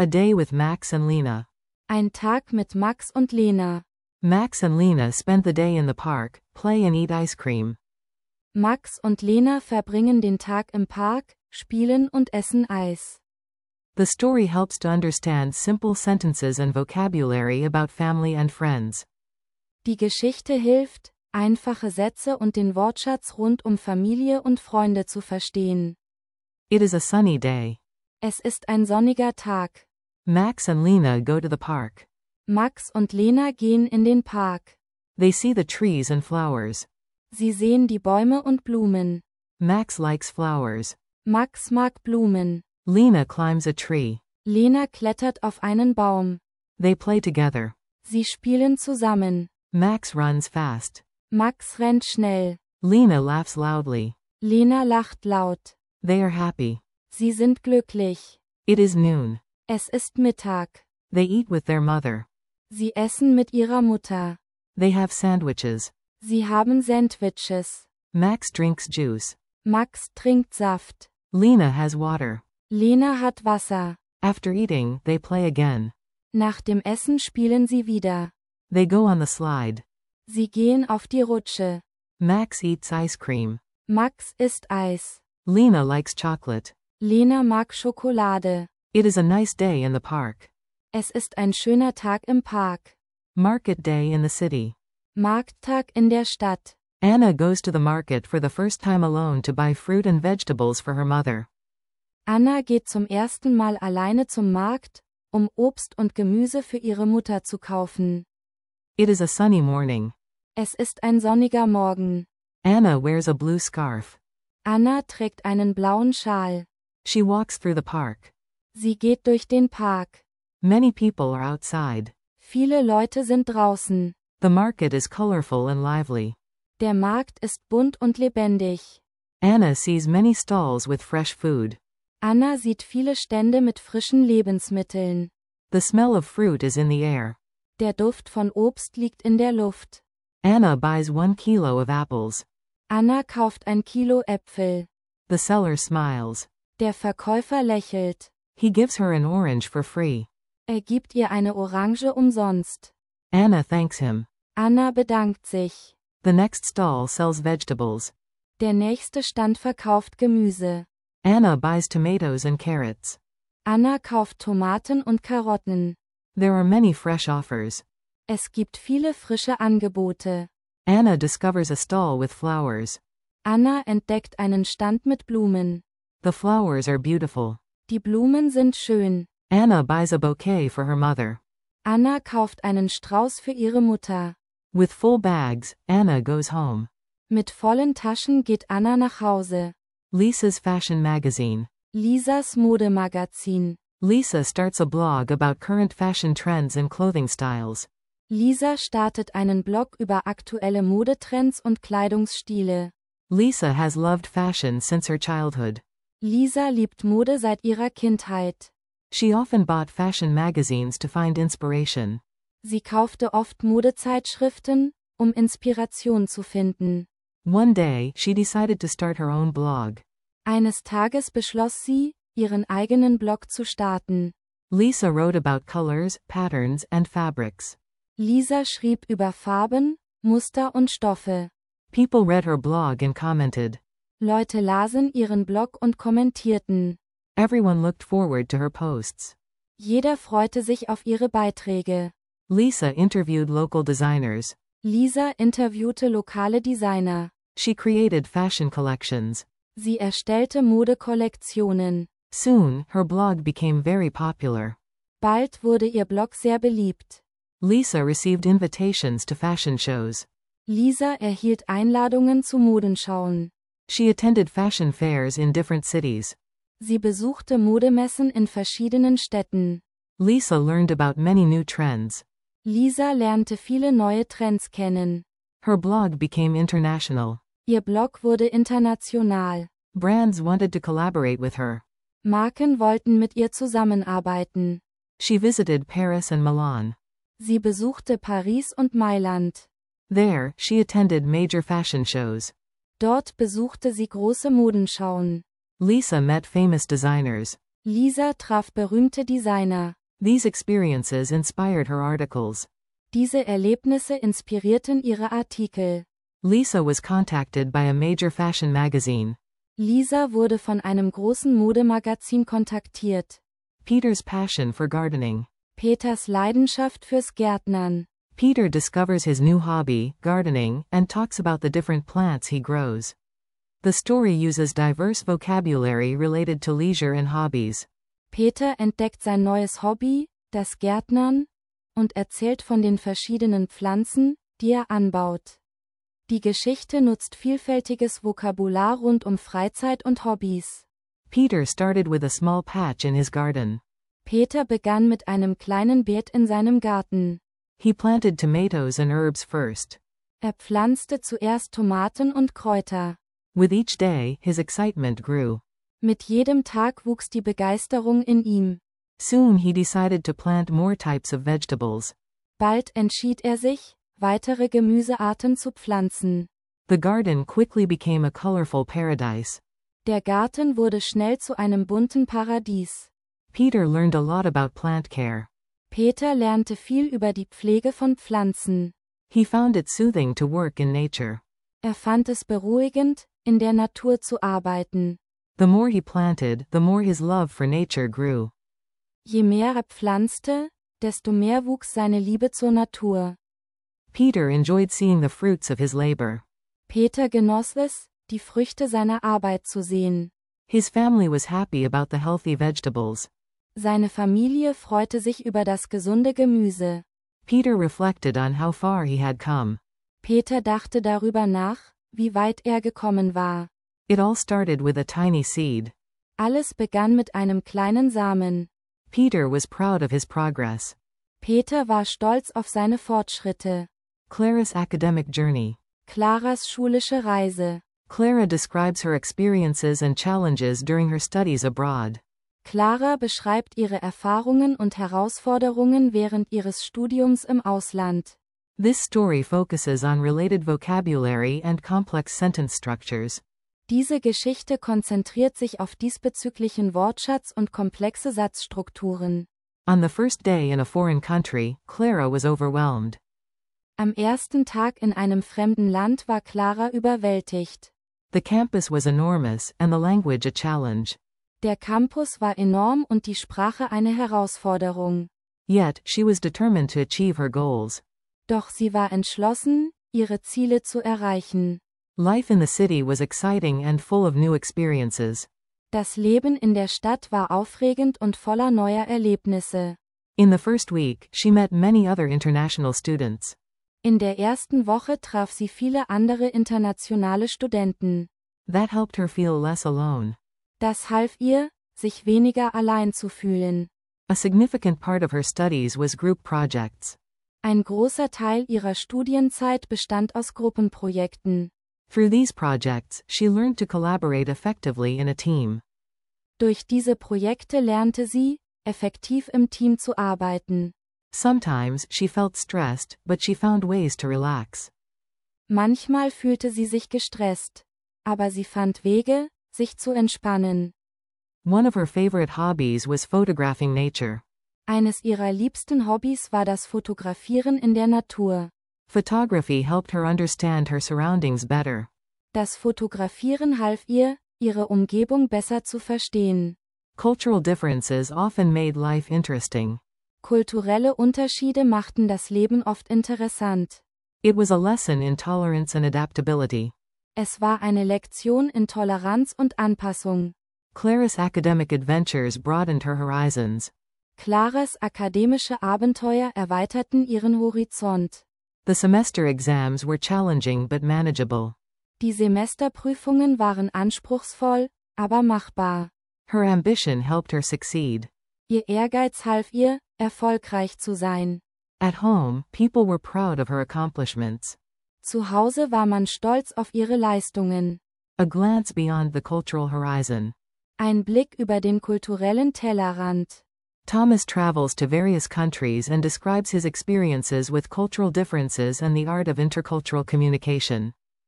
A day with Max and Lena. Ein Tag mit Max und Lena. Max and Lena spend the day in the park, play and eat ice cream. Max und Lena verbringen den Tag im Park, spielen und essen Eis. The story helps to understand simple sentences and vocabulary about family and friends. Die Geschichte hilft, einfache Sätze und den Wortschatz rund um Familie und Freunde zu verstehen. It is a sunny day. Es ist ein sonniger Tag. Max and Lena go to the park. Max und Lena gehen in den Park. They see the trees and flowers. Sie sehen die Bäume und Blumen. Max likes flowers. Max mag Blumen. Lena climbs a tree. Lena klettert auf einen Baum. They play together. Sie spielen zusammen. Max runs fast. Max rennt schnell. Lena laughs loudly. Lena lacht laut. They are happy. Sie sind glücklich. It is noon. Es ist Mittag. They eat with their mother. Sie essen mit ihrer Mutter. They have sandwiches. Sie haben Sandwiches. Max drinks juice. Max trinkt Saft. Lena has water. Lena hat Wasser. After eating, they play again. Nach dem Essen spielen sie wieder. They go on the slide. Sie gehen auf die Rutsche. Max eats ice cream. Max isst Eis. Lena likes chocolate. Lena mag Schokolade. It is a nice day in the park. Es ist ein schöner Tag im Park. Market day in the city. Markttag in der Stadt. Anna goes to the market for the first time alone to buy fruit and vegetables for her mother. Anna geht zum ersten Mal alleine zum Markt, um Obst und Gemüse für ihre Mutter zu kaufen. It is a sunny morning. Es ist ein sonniger Morgen. Anna wears a blue scarf. Anna trägt einen blauen Schal. She walks through the park. Sie geht durch den Park. Many people are outside. Viele Leute sind draußen. The market is colorful and lively. Der Markt ist bunt und lebendig. Anna sees many stalls with fresh food. Anna sieht viele Stände mit frischen Lebensmitteln. The smell of fruit is in the air. Der Duft von Obst liegt in der Luft. Anna buys 1 kilo of apples. Anna kauft ein Kilo Äpfel. The seller smiles. Der Verkäufer lächelt. He gives her an orange for free. Er gibt ihr eine Orange umsonst. Anna thanks him. Anna bedankt sich. The next stall sells vegetables. Der nächste Stand verkauft Gemüse. Anna buys tomatoes and carrots. Anna kauft Tomaten und Karotten. There are many fresh offers. Es gibt viele frische Angebote. Anna discovers a stall with flowers. Anna entdeckt einen Stand mit Blumen. The flowers are beautiful. Die Blumen sind schön. Anna buys a bouquet for her mother. Anna kauft einen Strauß für ihre Mutter. With full bags, Anna goes home. Mit vollen Taschen geht Anna nach Hause. Lisa's fashion magazine. Lisas Modemagazin. Lisa starts a blog about current fashion trends and clothing styles. Lisa startet einen Blog über aktuelle Modetrends und Kleidungsstile. Lisa has loved fashion since her childhood. Lisa liebt Mode seit ihrer Kindheit. She often bought fashion magazines to find inspiration. Sie kaufte oft Modezeitschriften, um Inspiration zu finden. One day, she decided to start her own blog. Eines Tages beschloss sie, ihren eigenen Blog zu starten. Lisa wrote about colors, patterns, and fabrics. Lisa schrieb über Farben, Muster und Stoffe. People read her blog and commented. Leute lasen ihren Blog und kommentierten. Everyone looked forward to her posts. Jeder freute sich auf ihre Beiträge. Lisa interviewed local designers. Lisa interviewte lokale Designer. She created fashion collections. Sie erstellte Modekollektionen. Soon, her blog became very popular. Bald wurde ihr Blog sehr beliebt. Lisa received invitations to fashion shows. Lisa erhielt Einladungen zu Modenschauen. She attended fashion fairs in different cities. Sie besuchte Modemessen in verschiedenen Städten. Lisa learned about many new trends. Lisa lernte viele neue Trends kennen. Her blog became international. Ihr Blog wurde international. Brands wanted to collaborate with her. Marken wollten mit ihr zusammenarbeiten. She visited Paris and Milan. Sie besuchte Paris und Mailand. There, she attended major fashion shows. Dort besuchte sie große Modenschauen. Lisa met famous designers. Lisa traf berühmte Designer. These experiences inspired her articles. Diese Erlebnisse inspirierten ihre Artikel. Lisa was contacted by a major fashion magazine. Lisa wurde von einem großen Modemagazin kontaktiert. Peter's passion for gardening. Peters Leidenschaft fürs Gärtnern. Peter discovers his new hobby, gardening, and talks about the different plants he grows. The story uses diverse vocabulary related to leisure and hobbies. Peter entdeckt sein neues Hobby, das Gärtnern, und erzählt von den verschiedenen Pflanzen, die er anbaut. Die Geschichte nutzt vielfältiges Vokabular rund um Freizeit und Hobbys. Peter started with a small patch in his garden. Peter begann mit einem kleinen Beet in seinem Garten. He planted tomatoes and herbs first. Er pflanzte zuerst Tomaten und Kräuter. With each day, his excitement grew. Mit jedem Tag wuchs die Begeisterung in ihm. Soon he decided to plant more types of vegetables. Bald entschied er sich, weitere Gemüsearten zu pflanzen. The garden quickly became a colorful paradise. Der Garten wurde schnell zu einem bunten Paradies. Peter learned a lot about plant care. Peter lernte viel über die Pflege von Pflanzen. He found it soothing to work in nature. Er fand es beruhigend, in der Natur zu arbeiten. The more he planted, the more his love for nature grew. Je mehr er pflanzte, desto mehr wuchs seine Liebe zur Natur. Peter enjoyed seeing the fruits of his labor. Peter genoss es, die Früchte seiner Arbeit zu sehen. His family was happy about the healthy vegetables. Seine Familie freute sich über das gesunde Gemüse. Peter reflected on how far he had come. Peter dachte darüber nach, wie weit er gekommen war. It all started with a tiny seed. Alles begann mit einem kleinen Samen. Peter was proud of his progress. Peter war stolz auf seine Fortschritte. Clara's academic journey. Claras schulische Reise. Clara describes her experiences and challenges during her studies abroad. Clara beschreibt ihre Erfahrungen und Herausforderungen während ihres Studiums im Ausland. This story focuses on related vocabulary and complex sentence structures. Diese Geschichte konzentriert sich auf diesbezüglichen Wortschatz und komplexe Satzstrukturen. On the first day in a foreign country, Clara was overwhelmed. Am ersten Tag in einem fremden Land war Clara überwältigt. The campus was enormous and the language a challenge. Der Campus war enorm und die Sprache eine Herausforderung. Yet, she was determined to achieve her goals. Doch sie war entschlossen, ihre Ziele zu erreichen. Life in the city was exciting and full of new experiences. Das Leben in der Stadt war aufregend und voller neuer Erlebnisse. In the first week, she met many other international students. In der ersten Woche traf sie viele andere internationale Studenten. That helped her feel less alone. Das half ihr, sich weniger allein zu fühlen. A significant part of her studies was group projects. Ein großer Teil ihrer Studienzeit bestand aus Gruppenprojekten. Through these projects, she learned to collaborate effectively in a team. Durch diese Projekte lernte sie, effektiv im Team zu arbeiten. Sometimes, she felt stressed, but she found ways to relax. Manchmal fühlte sie sich gestresst. Aber sie fand Wege, sich zu entspannen. One of her favorite hobbies was photographing nature. Eines ihrer liebsten Hobbys war das Fotografieren in der Natur. Photography helped her understand her surroundings better. Das Fotografieren half ihr, ihre Umgebung besser zu verstehen. Cultural differences often made life interesting. Kulturelle Unterschiede machten das Leben oft interessant. It was a lesson in tolerance and adaptability. Es war eine Lektion in Toleranz und Anpassung. Clara's academic adventures broadened her horizons. Claras akademische Abenteuer erweiterten ihren Horizont. The semester exams were challenging but manageable. Die Semesterprüfungen waren anspruchsvoll, aber machbar. Her ambition helped her succeed. Ihr Ehrgeiz half ihr, erfolgreich zu sein. At home, people were proud of her accomplishments. Zu Hause war man stolz auf ihre Leistungen. A glance beyond the cultural horizon. Ein Blick über den kulturellen Tellerrand. Thomas travels to various countries and describes his experiences with cultural differences and the art of intercultural communication.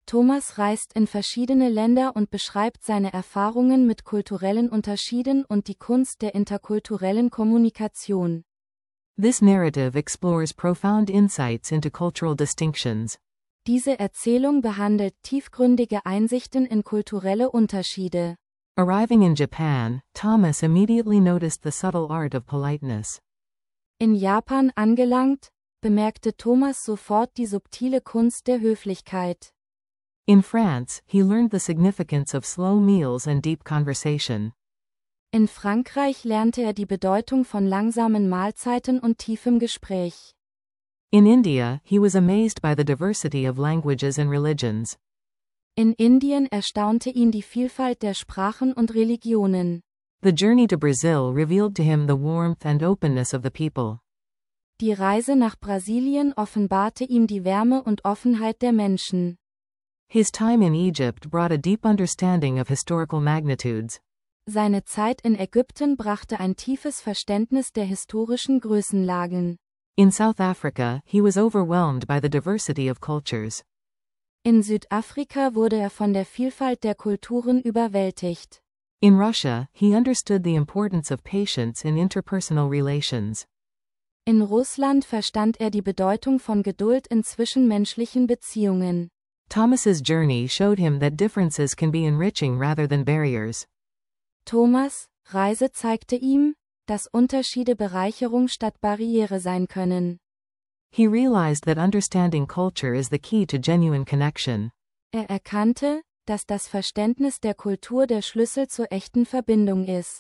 Thomas reist in verschiedene Länder und beschreibt seine Erfahrungen mit kulturellen Unterschieden und die Kunst der interkulturellen Kommunikation. This narrative explores profound insights into cultural distinctions. Diese Erzählung behandelt tiefgründige Einsichten in kulturelle Unterschiede. Arriving in Japan, Thomas immediately noticed the subtle art of politeness. In Japan angelangt, bemerkte Thomas sofort die subtile Kunst der Höflichkeit. In France, he learned the significance of slow meals and deep conversation. In Frankreich lernte er die Bedeutung von langsamen Mahlzeiten und tiefem Gespräch. In India, he was amazed by the diversity of languages and religions. In Indien erstaunte ihn die Vielfalt der Sprachen und Religionen. The journey to Brazil revealed to him the warmth and openness of the people. Die Reise nach Brasilien offenbarte ihm die Wärme und Offenheit der Menschen. His time in Egypt brought a deep understanding of historical magnitudes. Seine Zeit in Ägypten brachte ein tiefes Verständnis der historischen Größenlagen. In South Africa, he was overwhelmed by the diversity of cultures. In Südafrika wurde er von der Vielfalt der Kulturen überwältigt. In Russia, he understood the importance of patience in interpersonal relations. In Russland verstand er die Bedeutung von Geduld in zwischenmenschlichen Beziehungen. Thomas's journey showed him that differences can be enriching rather than barriers. Thomas' Reise zeigte ihm, dass Unterschiede Bereicherung statt Barriere sein können. He realized that understanding culture is the key to genuine connection. Er erkannte, dass das Verständnis der Kultur der Schlüssel zur echten Verbindung ist.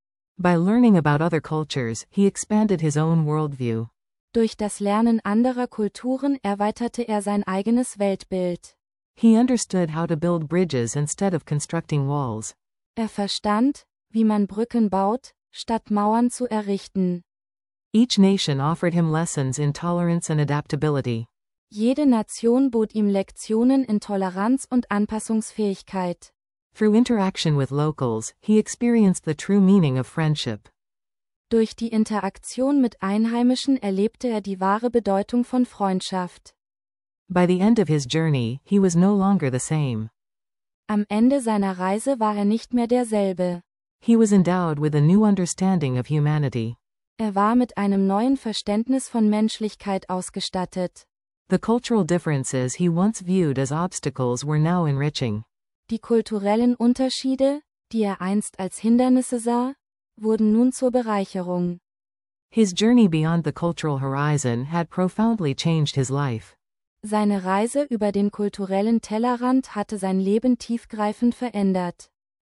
By learning about other cultures, he expanded his own worldview. Durch das Lernen anderer Kulturen erweiterte er sein eigenes Weltbild. He understood how to build bridges instead of constructing walls. Er verstand, wie man Brücken baut, statt Mauern zu errichten. Each nation offered him lessons in tolerance and adaptability. Jede Nation bot ihm Lektionen in Toleranz und Anpassungsfähigkeit. Through interaction with locals, he experienced the true meaning of friendship. Durch die Interaktion mit Einheimischen erlebte er die wahre Bedeutung von Freundschaft. By the end of his journey, he was no longer the same. Am Ende seiner Reise war er nicht mehr derselbe. He was endowed with a new understanding of humanity. Er war mit einem neuen Verständnis von Menschlichkeit ausgestattet. The cultural differences he once viewed as obstacles were now enriching. Die kulturellen Unterschiede, die er einst als Hindernisse sah, wurden nun zur Bereicherung. His journey beyond the cultural horizon had profoundly changed his life. Seine Reise über den kulturellen Tellerrand hatte sein Leben tiefgreifend verändert.